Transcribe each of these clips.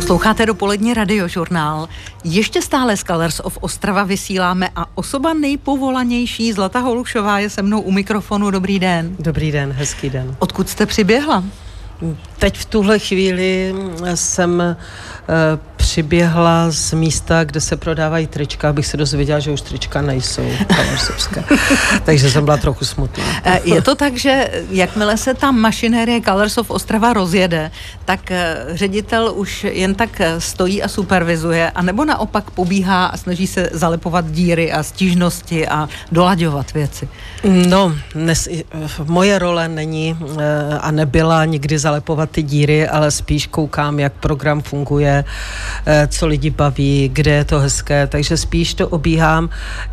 Posloucháte dopolední radiožurnál. Ještě stále z Colors of Ostrava vysíláme a osoba nejpovolanější Zlata Holušová je se mnou u mikrofonu. Dobrý den. Dobrý den, hezký den. Odkud jste přiběhla? Teď v tuhle chvíli jsem přiběhla z místa, kde se prodávají trička, abych se dozvěděla, že už trička nejsou colorsovské. Takže jsem byla trochu smutná. Je to tak, že jakmile se ta mašinérie Colors of Ostrava rozjede, tak ředitel už jen tak stojí a supervizuje, anebo naopak pobíhá a snaží se zalepovat díry a stížnosti a dolaďovat věci? No, moje role není a nebyla nikdy zalepovat ty díry, ale spíš koukám, jak program funguje, co lidi baví, kde je to hezké, takže spíš to obíhám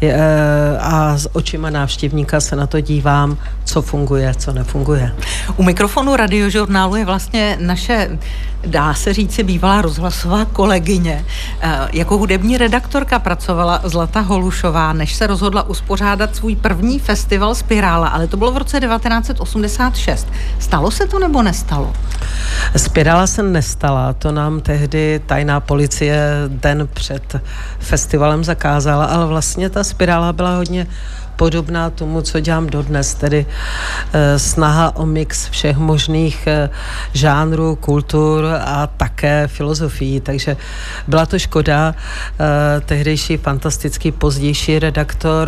a s očima návštěvníka se na to dívám, co funguje, co nefunguje. U mikrofonu radiožurnálu je vlastně naše, dá se říci, bývalá rozhlasová kolegyně. Jako hudební redaktorka pracovala Zlata Holušová, než se rozhodla uspořádat svůj první festival Spirála, ale to bylo v roce 1986. Stalo se to nebo nestalo? Spirála se nestala, to nám tehdy tajná policie den před festivalem zakázala, ale vlastně ta Spirála byla hodně podobná tomu, co dělám dodnes, tedy snaha o mix všech možných žánrů, kultur a také filozofií, takže byla to škoda. Tehdejší fantastický pozdější redaktor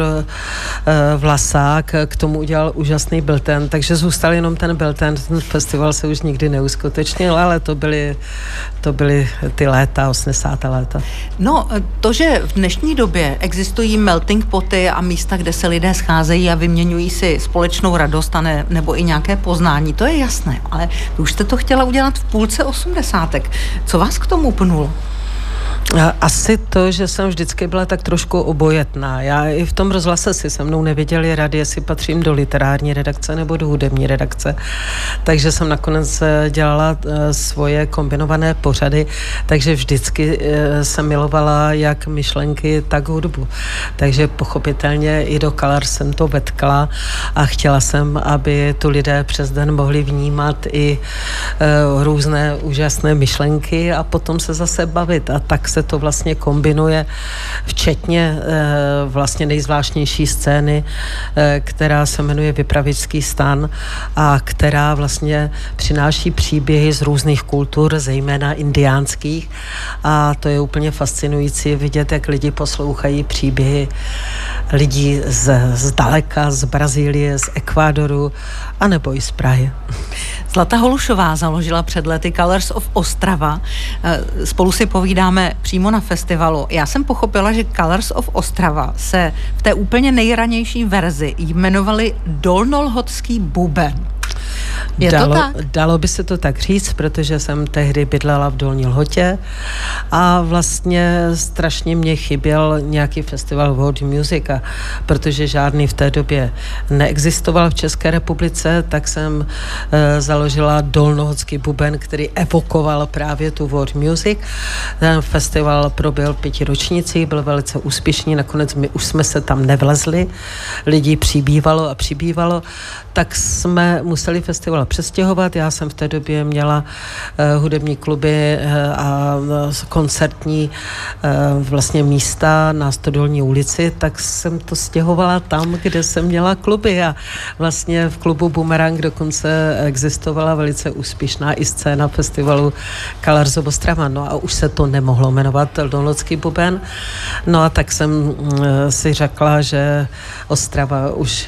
Vlasák k tomu udělal úžasný bilten, takže zůstal jenom ten bilten, ten festival se už nikdy neuskutečnil, ale to byly ty léta, 80. léta. No, to, že v dnešní době existují melting poty a místa, kde se lidé scházejí a vyměňují si společnou radost nebo i nějaké poznání, to je jasné, ale už jste to chtěla udělat v půlce 80. Co vás k tomu pnulo? Asi to, že jsem vždycky byla tak trošku obojetná. Já i v tom rozhlase si se mnou nevěděli rady, jestli patřím do literární redakce nebo do hudební redakce. Takže jsem nakonec dělala svoje kombinované pořady, takže vždycky jsem milovala jak myšlenky, tak hudbu. Takže pochopitelně i do Colors jsem to vetkla a chtěla jsem, aby tu lidé přes den mohli vnímat i různé úžasné myšlenky a potom se zase bavit. A tak se to vlastně kombinuje, včetně vlastně nejzvláštnější scény, která se jmenuje Vypravičský stan a která vlastně přináší příběhy z různých kultur, zejména indiánských, a to je úplně fascinující vidět, jak lidi poslouchají příběhy lidí z daleka, z Brazílie, z Ekvádoru, anebo i z Prahy. Zlata Holušová založila před lety Colors of Ostrava. Spolu si povídáme přímo na festivalu. Já jsem pochopila, že Colors of Ostrava se v té úplně nejranější verzi jmenovali Dolnolhotský buben. Dalo by se to tak říct, protože jsem tehdy bydlela v Dolní Lhotě a vlastně strašně mě chyběl nějaký festival world music, a protože žádný v té době neexistoval v České republice, tak jsem založila Dolnohotský buben, který evokoval právě tu world music. Ten festival proběhl 5 ročnící, byl velice úspěšný, nakonec my už jsme se tam nevlezli, lidí přibývalo, tak jsme museli festival přestěhovat. Já jsem v té době měla hudební kluby a koncertní vlastně místa na Stodolní ulici, tak jsem to stěhovala tam, kde jsem měla kluby, a vlastně v klubu Bumerang dokonce existovala velice úspěšná i scéna festivalu Colors of Ostrava. No a už se to nemohlo jmenovat Dolnolhotský buben. No a tak jsem si řekla, že Ostrava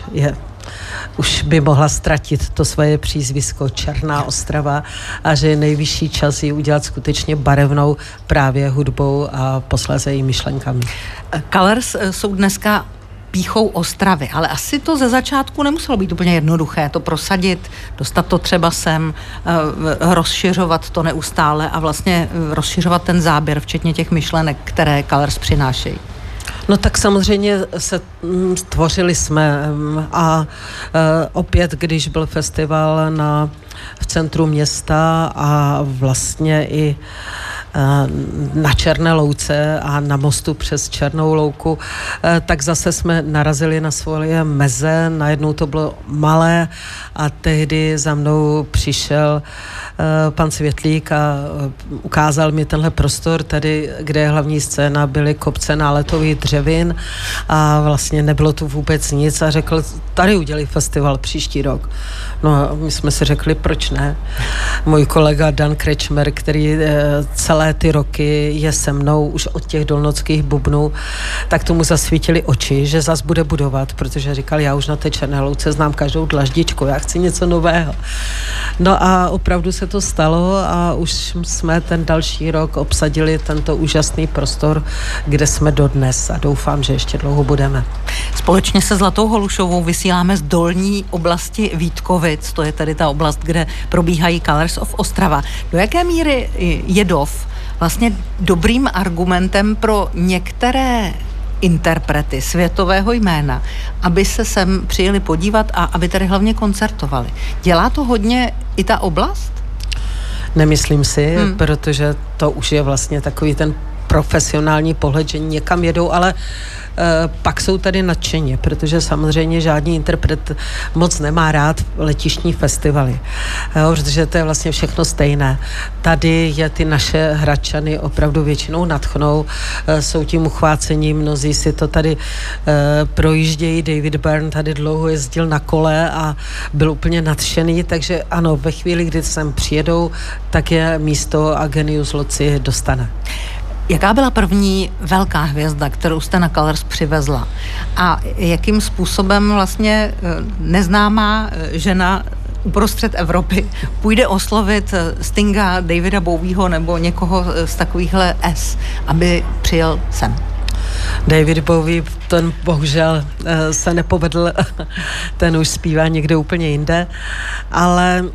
už by mohla ztratit to svoje přízvisko Černá Ostrava a že je nejvyšší čas ji udělat skutečně barevnou právě hudbou a posléze její myšlenkami. Colors jsou dneska pýchou Ostravy, ale asi to ze začátku nemuselo být úplně jednoduché to prosadit, dostat to třeba sem, rozšiřovat to neustále a vlastně rozšiřovat ten záběr, včetně těch myšlenek, které Colors přinášejí. No tak samozřejmě se tvořili jsme a opět, když byl festival v centru města a vlastně i na Černé louce a na mostu přes Černou louku, tak zase jsme narazili na svoje meze, najednou to bylo malé a tehdy za mnou přišel pan Světlík a ukázal mi tenhle prostor tady, kde je hlavní scéna, byly kopce náletových dřevin a vlastně nebylo tu vůbec nic a řekl, tady udělej festival příští rok. No a my jsme si řekli, proč ne? Můj kolega Dan Krečmer, který celé ty roky je se mnou už od těch dolnockých bubnů, tak tomu zasvítili oči, že zas bude budovat, protože říkal, já už na té Černé louce znám každou dlaždičku, já chci něco nového. No a opravdu se to stalo a už jsme ten další rok obsadili tento úžasný prostor, kde jsme dodnes a doufám, že ještě dlouho budeme. Společně se Zlatou Holušovou vysíláme z dolní oblasti Vítkovic, to je tady ta oblast, kde probíhají Colors of Ostrava. Do jaké míry je DOV vlastně dobrým argumentem pro některé interprety světového jména, aby se sem přijeli podívat a aby tady hlavně koncertovali? Dělá to hodně i ta oblast? Nemyslím si, protože to už je vlastně takový ten profesionální pohled, že někam jedou, ale pak jsou tady nadšeně, protože samozřejmě žádný interpret moc nemá rád letištní festivaly, jo, protože to je vlastně všechno stejné. Tady je ty naše Hradčany opravdu většinou nadchnou, jsou tím uchvácení, mnozí si to tady projíždějí. David Byrne tady dlouho jezdil na kole a byl úplně nadšený, takže ano, ve chvíli, kdy sem přijedou, tak je místo a Genius Loci dostane. Jaká byla první velká hvězda, kterou jste na Colors přivezla? A jakým způsobem vlastně neznámá žena uprostřed Evropy půjde oslovit Stinga, Davida Bowieho nebo někoho z takovýchhle aby přijel sem? David Bowie, ten bohužel se nepovedl, ten už zpívá někde úplně jinde, ale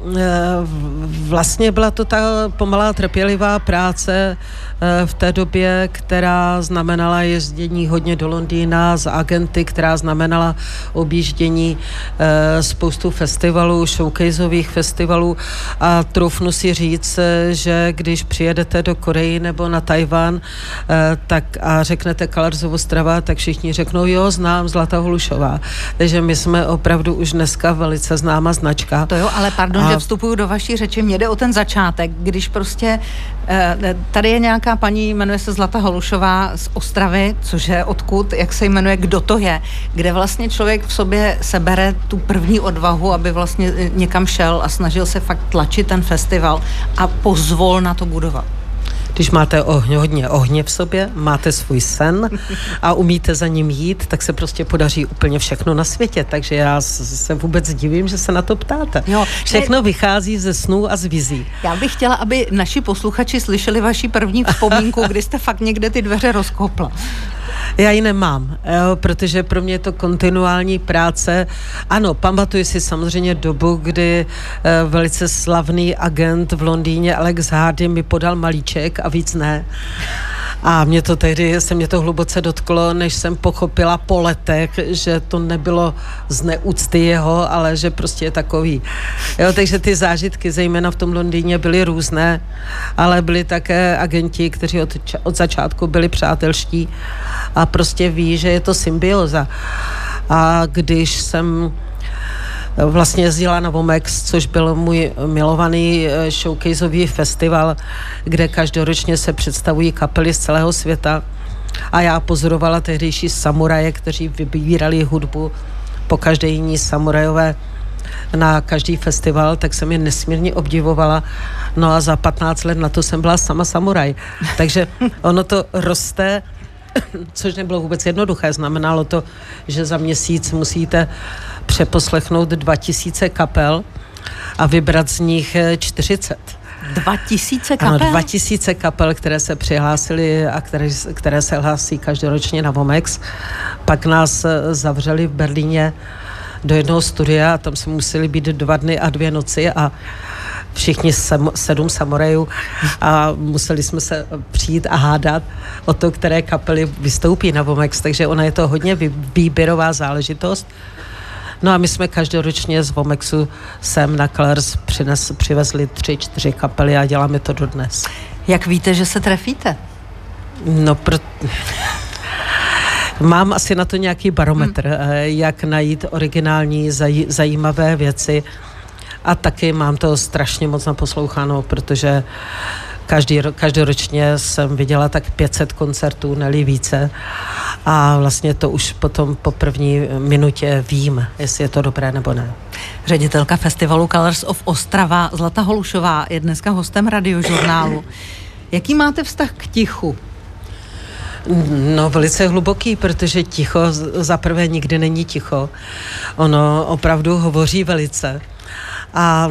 vlastně byla to ta pomalá trpělivá práce v té době, která znamenala jezdění hodně do Londýna z agenty, která znamenala objíždění spoustu festivalů, showcaseových festivalů a troufnu si říct, že když přijedete do Koreji nebo na Tajvan, tak a řeknete Colors of Ostrava, tak všichni řeknou, jo, znám Zlatá Holušová. Takže my jsme opravdu už dneska velice známá značka. To jo, ale pardon, že vstupuju do vaší řeči, mně jde o ten začátek, když prostě tady je nějaká paní, jmenuje se Zlata Holušová z Ostravy, což je odkud, jak se jmenuje, kdo to je, kde vlastně člověk v sobě sebere tu první odvahu, aby vlastně někam šel a snažil se fakt tlačit ten festival a pozvol na to budovat. Když máte hodně ohně v sobě, máte svůj sen a umíte za ním jít, tak se prostě podaří úplně všechno na světě. Takže já se vůbec divím, že se na to ptáte. Jo, všechno vychází ze snů a z vizí. Já bych chtěla, aby naši posluchači slyšeli vaši první vzpomínku, kdy jste fakt někde ty dveře rozkopla. Já ji nemám, jo, protože pro mě je to kontinuální práce. Ano, pamatuju si samozřejmě dobu, kdy velice slavný agent v Londýně Alex Hardy mi podal malíček a víc ne. A se mě to hluboce dotklo, než jsem pochopila po letech, že to nebylo z neúcty jeho, ale že prostě je takový. Jo, takže ty zážitky, zejména v tom Londýně, byly různé, ale byli také agenti, kteří od začátku byli přátelští a prostě ví, že je to symbioza. A když jsem vlastně jezdila na Vomex, což byl můj milovaný showcaseový festival, kde každoročně se představují kapely z celého světa. A já pozorovala tehdejší samuraje, kteří vybírali hudbu po každé jiní samurajové na každý festival, tak jsem je nesmírně obdivovala. No a za 15 let na to jsem byla sama samuraj. Takže ono to roste, což nebylo vůbec jednoduché. Znamenalo to, že za měsíc musíte přeposlechnout 2000 kapel a vybrat z nich 40. 2000 kapel? Ano, 2000 kapel, které se přihlásily a které se hlásí každoročně na Vomex. Pak nás zavřeli v Berlíně do jednoho studia a tam jsme museli být 2 dny a 2 noci a všichni 7 samurajů a museli jsme se přijít a hádat o to, které kapely vystoupí na Vomex, takže ona je to hodně výběrová záležitost. No a my jsme každoročně z Vomexu sem na Colors přivezli 3-4 kapely a děláme to dodnes. Jak víte, že se trefíte? No, mám asi na to nějaký barometr, jak najít originální, zajímavé věci a taky mám to strašně moc naposloucháno, protože každoročně jsem viděla tak 500 koncertů, ne-li více a vlastně to už potom po první minutě vím, jestli je to dobré nebo ne. Ředitelka festivalu Colors of Ostrava Zlata Holušová je dneska hostem Radiožurnálu. Jaký máte vztah k tichu? No, velice hluboký, protože ticho zaprvé nikdy není ticho. Ono opravdu hovoří velice. A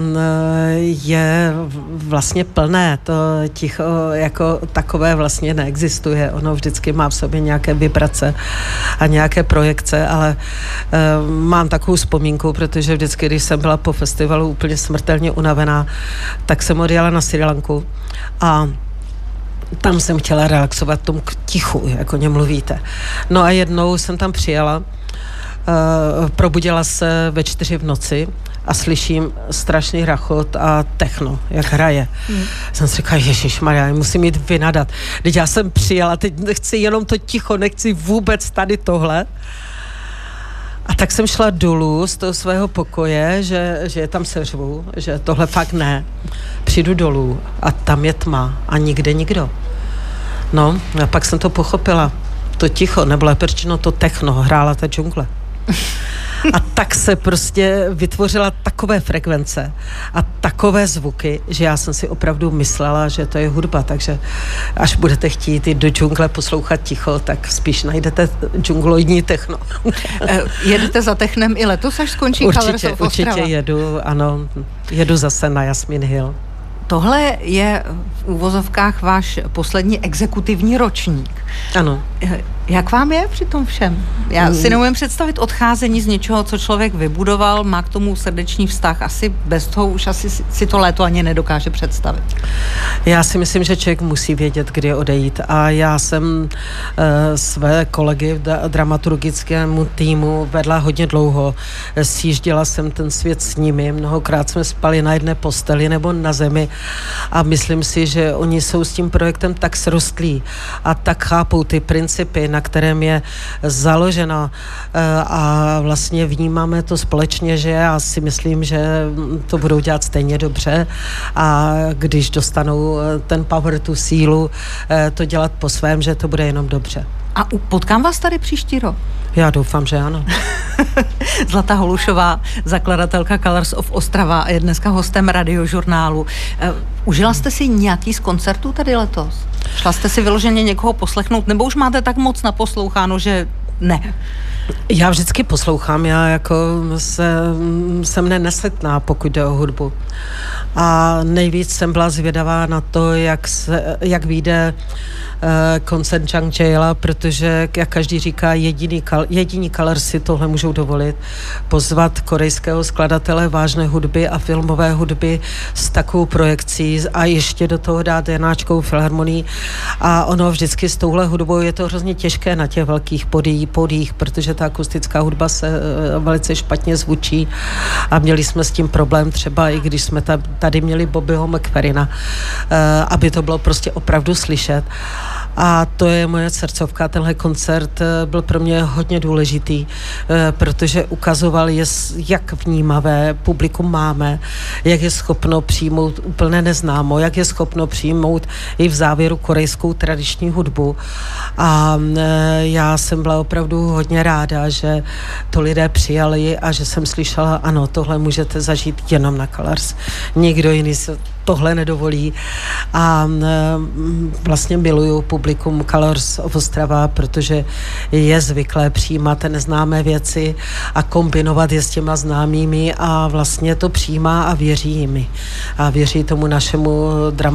je vlastně plné, to ticho jako takové vlastně neexistuje. Ono vždycky má v sobě nějaké vibrace a nějaké projekce, ale mám takovou vzpomínku, protože vždycky, když jsem byla po festivalu úplně smrtelně unavená, tak jsem odjela na Srí Lanku a tam jsem chtěla relaxovat v tom tichu, jak o něm mluvíte. No a jednou jsem tam přijela, probudila se ve 4 v noci a slyším strašný rachot a techno, jak hraje. Jsem si říkala, ježišmarja, musím jít vynadat. Teď já jsem přijela, teď nechci jenom to ticho, nechci vůbec tady tohle. A tak jsem šla dolů z toho svého pokoje, že je tam seřvu, že tohle fakt ne. Přijdu dolů a tam je tma a nikde nikdo. No, a pak jsem to pochopila. To ticho, nebo lépe řečeno to techno, hrála ta džungle. A tak se prostě vytvořila takové frekvence a takové zvuky, že já jsem si opravdu myslela, že to je hudba, takže až budete chtít jít do džungle poslouchat ticho, tak spíš najdete džungloidní techno. Jedete za technem i letos, až skončí Colors of Ostrava? Určitě jedu, ano, jedu zase na Jasmin Hill. Tohle je v úvozovkách váš poslední exekutivní ročník. Ano. Jak vám je při tom všem? Já si neumím představit odcházení z něčeho, co člověk vybudoval, má k tomu srdeční vztah. Asi bez toho už asi si to léto ani nedokáže představit. Já si myslím, že člověk musí vědět, kdy odejít. A já jsem své kolegy v dramaturgickému týmu vedla hodně dlouho. Sjížděla jsem ten svět s nimi. Mnohokrát jsme spali na jedné posteli nebo na zemi. A myslím si, že oni jsou s tím projektem tak srostlí a tak chápou ty principy, na kterém je založena a vlastně vnímáme to společně, že já si myslím, že to budou dělat stejně dobře a když dostanou ten power, tu sílu to dělat po svém, že to bude jenom dobře. A potkám vás tady příští rok? Já doufám, že ano. Zlata Holušová, zakladatelka Colors of Ostrava, je dneska hostem Radiožurnálu. Užila jste si nějaký z koncertů tady letos? Šla jste si vyloženě někoho poslechnout, nebo už máte tak moc naposloucháno, že ne? Já vždycky poslouchám, já jako jsem nenesletná, pokud jde o hudbu. A nejvíc jsem byla zvědavá na to, jak vyjde koncert Jung Jae-la, protože, jak každý říká, jediní Colors si tohle můžou dovolit. Pozvat korejského skladatele vážné hudby a filmové hudby s takovou projekcí a ještě do toho dát jenáčkovou filharmonii. A ono vždycky s touhle hudbou je to hrozně těžké na těch velkých podích, protože ta akustická hudba se velice špatně zvučí a měli jsme s tím problém třeba i když jsme tady měli Bobbyho McFerrina, aby to bylo prostě opravdu slyšet. A to je moje srdcovka. Tenhle koncert byl pro mě hodně důležitý, protože ukazoval, jak vnímavé publikum máme, jak je schopno přijmout úplně neznámo, jak je schopno přijmout i v závěru korejskou tradiční hudbu. A já jsem byla opravdu hodně ráda, že to lidé přijali a že jsem slyšela, ano, tohle můžete zažít jenom na Colors. Nikdo jiný se tohle nedovolí. A vlastně miluju publikum Colors of Ostrava, protože je zvyklé přijímat neznámé věci a kombinovat je s těma známými a vlastně to přijímá a věří jimi. A věří tomu našemu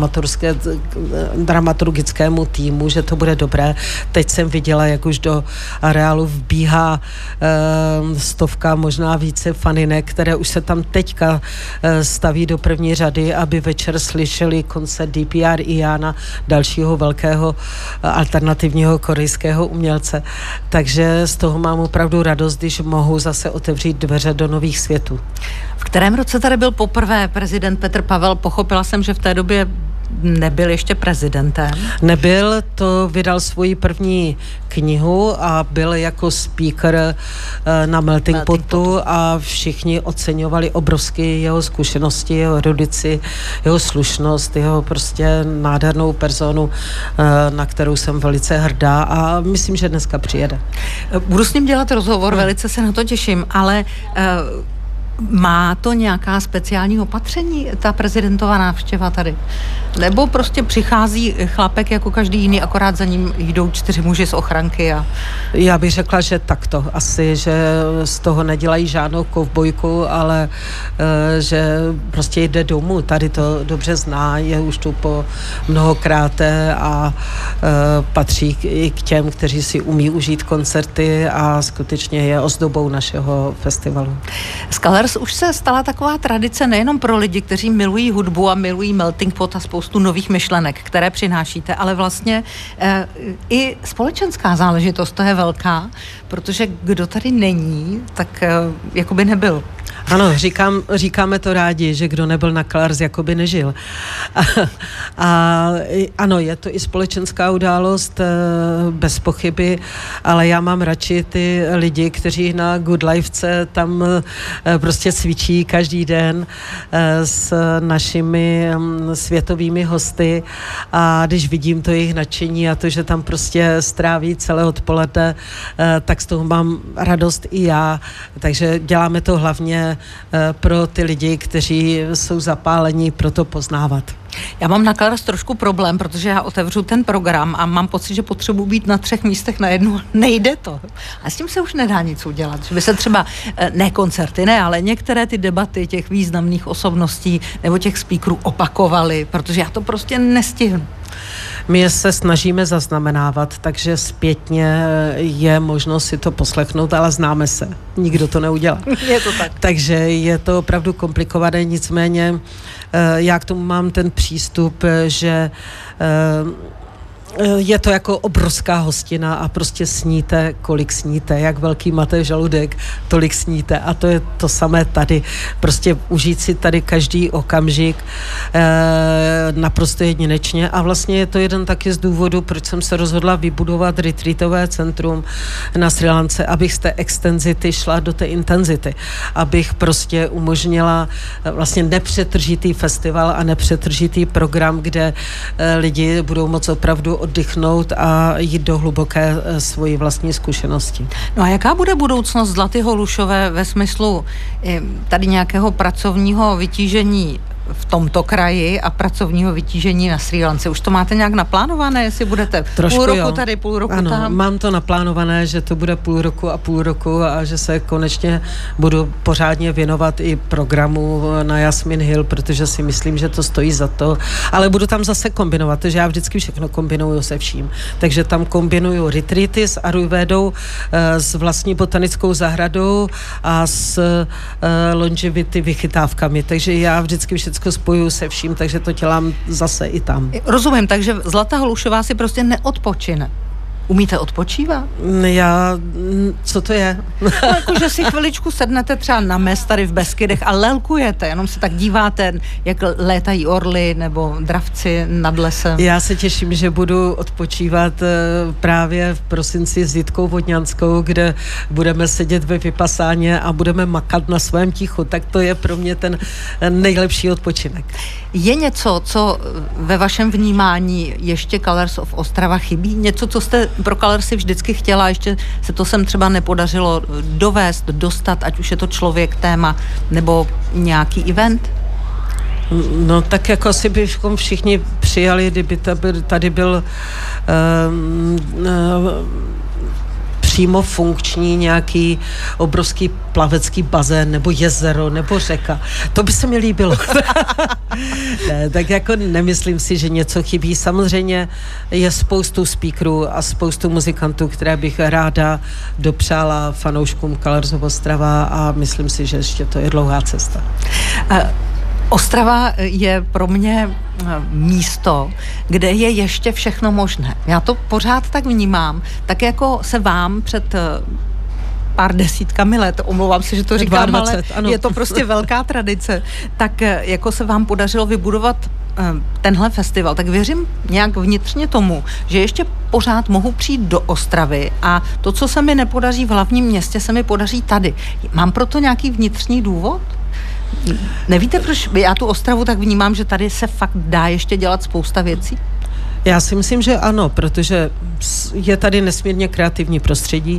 dramaturgickému týmu, že to bude dobré. Teď jsem viděla, jak už do areálu vbíhá stovka, možná více faninek, které už se tam teďka staví do první řady, aby večer slyšeli koncert DPR Iana, dalšího velkého alternativního korejského umělce. Takže z toho mám opravdu radost, když mohu zase otevřít dveře do nových světů. V kterém roce tady byl poprvé prezident Petr Pavel? Pochopila jsem, že v té době nebyl ještě prezidentem. Nebyl, to vydal svoji první knihu a byl jako speaker na Melting Potu a všichni oceňovali obrovsky jeho zkušenosti, jeho erudici, jeho slušnost, jeho prostě nádhernou personu, na kterou jsem velice hrdá a myslím, že dneska přijede. Budu s ním dělat rozhovor, velice se na to těším, ale má to nějaká speciální opatření, ta prezidentová návštěva tady? Nebo prostě přichází chlapek jako každý jiný, akorát za ním jdou 4 muži z ochranky a... Já bych řekla, že takto. Asi, že z toho nedělají žádnou kovbojku, ale že prostě jde domů. Tady to dobře zná, je už tu po mnohokráté a patří i k těm, kteří si umí užít koncerty a skutečně je ozdobou našeho festivalu. Scholars už se stala taková tradice nejenom pro lidi, kteří milují hudbu a milují Melting Pot a spoustu nových myšlenek, které přinášíte, ale vlastně i společenská záležitost, to je velká, protože kdo tady není, tak jako by nebyl. Ano, říkáme to rádi, že kdo nebyl na Colors, jako by nežil. A ano, je to i společenská událost, bez pochyby, ale já mám radši ty lidi, kteří na Good Lifece tam prostě cvičí každý den s našimi světovými hosty a když vidím to jejich nadšení a to, že tam prostě stráví celé odpoledne, tak z toho mám radost i já, takže děláme to hlavně pro ty lidi, kteří jsou zapálení pro to poznávat. Já mám na Colors trošku problém, protože já otevřu ten program a mám pocit, že potřebuji být na 3 místech najednou. Nejde to. A s tím se už nedá nic udělat. Že by se třeba, ne koncerty, ne, ale některé ty debaty těch významných osobností nebo těch speakerů opakovaly, protože já to prostě nestihnu. My je se snažíme zaznamenávat, takže zpětně je možnost si to poslechnout, ale známe se. Nikdo to neudělá. Je to tak. Takže je to opravdu komplikované, nicméně já k tomu mám ten přístup, že je to jako obrovská hostina a prostě sníte, kolik sníte, jak velký máte žaludek, tolik sníte a to je to samé tady. Prostě užít si tady každý okamžik naprosto jedinečně a vlastně je to jeden taky z důvodů, proč jsem se rozhodla vybudovat retreatové centrum na Srí Lance, abych z té extenzity šla do té intenzity, abych prostě umožnila vlastně nepřetržitý festival a nepřetržitý program, kde lidi budou moc opravdu oddychnout a jít do hluboké svojí vlastní zkušenosti. No a jaká bude budoucnost Zlaty Holušové ve smyslu tady nějakého pracovního vytížení v tomto kraji a pracovního vytížení na Srí Lance? Už to máte nějak naplánované, jestli budete trošku, půl roku jo. Tady, půl roku ano, tam? Mám to naplánované, že to bude půl roku a že se konečně budu pořádně věnovat i programu na Jasmin Hill, protože si myslím, že to stojí za to, ale budu tam zase kombinovat, takže já vždycky všechno kombinuju se vším. Takže tam kombinuju retreaty s Ayurvédou, s vlastní botanickou zahradou a s longevity vychytávkami, takže já vždycky všechno spojuju se vším, takže to dělám zase i tam. Rozumím, takže Zlata Holušová si prostě neodpočine. Umíte odpočívat? Co to je? No, jako, že si chviličku sednete třeba na mes tady v Beskydech a lelkujete, jenom se tak díváte, jak létají orly nebo dravci nad lesem. Já se těším, že budu odpočívat právě v prosinci s Jitkou Vodňanskou, kde budeme sedět ve vypasáně a budeme makat na svém tichu, tak to je pro mě ten nejlepší odpočinek. Je něco, co ve vašem vnímání ještě Colors of Ostrava chybí? Něco, co jste pro Colorsy vždycky chtěla, ještě se to sem třeba nepodařilo dovést, dostat, ať už je to člověk, téma, nebo nějaký event? No tak jako asi bychom všichni přijali, kdyby tady byl přímo funkční nějaký obrovský plavecký bazén, nebo jezero, nebo řeka. To by se mi líbilo. Ne, tak jako nemyslím si, že něco chybí. Samozřejmě je spoustu speakerů a spoustu muzikantů, které bych ráda dopřála fanouškům Colors of Ostrava a myslím si, že ještě to je dlouhá cesta. Ostrava je pro mě místo, kde je ještě všechno možné. Já to pořád tak vnímám, tak jako se vám před pár desítkami let, omlouvám se, že to říkám, 22, ale ano. je to prostě velká tradice, tak jako se vám podařilo vybudovat tenhle festival, tak věřím nějak vnitřně tomu, že ještě pořád mohu přijít do Ostravy a to, co se mi nepodaří v hlavním městě, se mi podaří tady. Mám proto nějaký vnitřní důvod? Nevíte, proč? Já tu Ostravu tak vnímám, že tady se fakt dá ještě dělat spousta věcí? Já si myslím, že ano, protože je tady nesmírně kreativní prostředí.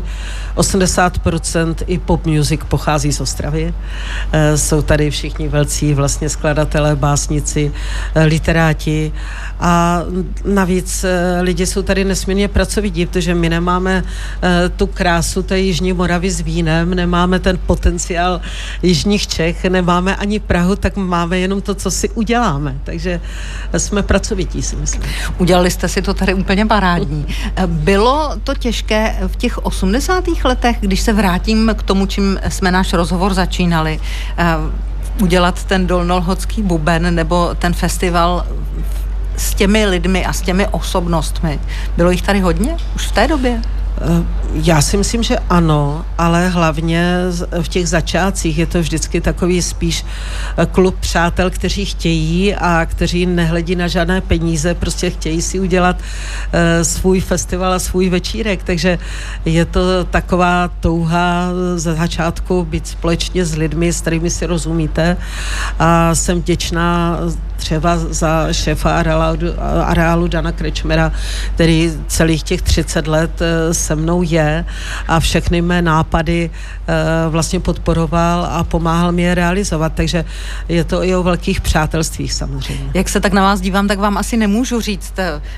80% i pop music pochází z Ostravy. Jsou tady všichni velcí vlastně skladatelé, básníci, literáti a navíc lidi jsou tady nesmírně pracovití, protože my nemáme tu krásu té Jižní Moravy s vínem, nemáme ten potenciál jižních Čech, nemáme ani Prahu, tak máme jenom to, co si uděláme. Takže jsme pracovití, si myslím. Udělali jste si to tady úplně parádní. Bylo to těžké v těch 80. letech, když se vrátím k tomu, čím jsme náš rozhovor začínali, udělat ten dolnolhodský buben nebo ten festival s těmi lidmi a s těmi osobnostmi. Bylo jich tady hodně už v té době? Já si myslím, že ano, ale hlavně v těch začátcích je to vždycky takový spíš klub přátel, kteří chtějí a kteří nehledí na žádné peníze, prostě chtějí si udělat svůj festival a svůj večírek, takže je to taková touha ze začátku být společně s lidmi, s kterými si rozumíte a jsem vděčná třeba za šéfa areálu Dana Krečmera, který celých těch 30 let se mnou je a všechny mé nápady vlastně podporoval a pomáhal mi je realizovat, takže je to i o velkých přátelstvích samozřejmě. Jak se tak na vás dívám, tak vám asi nemůžu říct,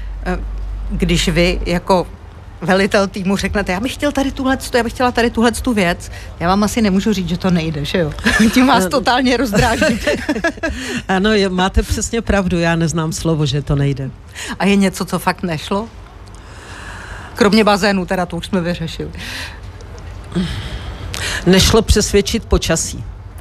když vy jako velitel týmu řeknete, já bych chtěla tady tuhletu věc, já vám asi nemůžu říct, že to nejde, že jo? Tím vás totálně rozdrážím. Ano, máte přesně pravdu, já neznám slovo, že to nejde. A je něco, co fakt nešlo? Kromě bazénu, teda to už jsme vyřešili. Nešlo přesvědčit počasí.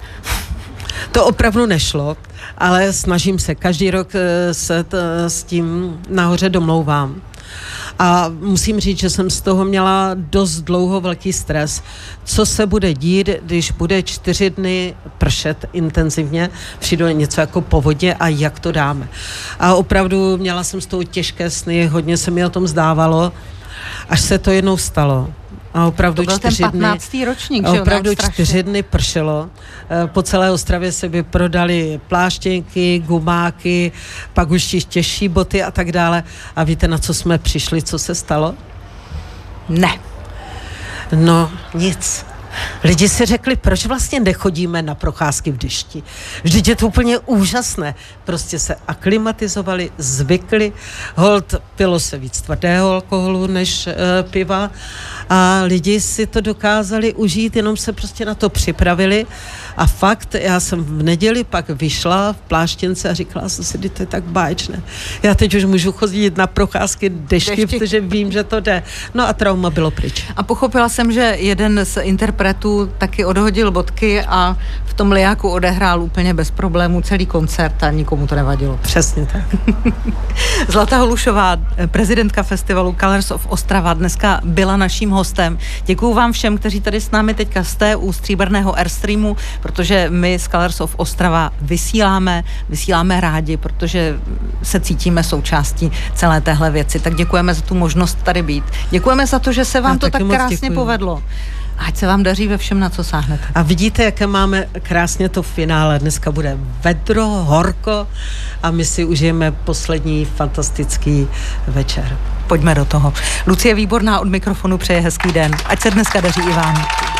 To opravdu nešlo, ale snažím se. Každý rok se s tím nahoře domlouvám. A musím říct, že jsem z toho měla dost dlouho velký stres. Co se bude dít, když bude 4 dny pršet intenzivně, přijde něco jako povodně a jak to dáme. A opravdu měla jsem z toho těžké sny, hodně se mi o tom zdávalo, až se to jednou stalo. A opravdu to byl ten 15. ročník, že opravdu 4 dny pršelo. Po celé Ostravě se vyprodaly pláštěnky, gumáky, pak už těžší boty a tak dále. A víte, na co jsme přišli, co se stalo? Ne. No, nic. Lidi si řekli, proč vlastně nechodíme na procházky v dešti. Vždyť je to úplně úžasné. Prostě se aklimatizovali, zvykli, holt pilo se víc tvrdého alkoholu než piva a lidi si to dokázali užít, jenom se prostě na to připravili a fakt, já jsem v neděli pak vyšla v pláštěnce a říkala jsem si, to je tak báječné. Já teď už můžu chodit na procházky dešti, protože vím, že to jde. No a trauma bylo pryč. A pochopila jsem, že jeden z interpretů taky odhodil bodky a v tom lijáku odehrál úplně bez problémů celý koncert a nikomu to nevadilo. Přesně tak. Zlata Holušová, prezidentka festivalu Colors of Ostrava, dneska byla naším hostem. Děkuju vám všem, kteří tady s námi teďka jste u stříbrného Airstreamu, protože my z Colors of Ostrava vysíláme rádi, protože se cítíme součástí celé téhle věci. Tak děkujeme za tu možnost tady být. Děkujeme za to, že se vám to tak krásně povedlo. Ať se vám daří ve všem, na co sáhnete. A vidíte, jaké máme krásně to finále. Dneska bude vedro, horko a my si užijeme poslední fantastický večer. Pojďme do toho. Lucie Výborná od mikrofonu přeje hezký den. Ať se dneska daří i vám.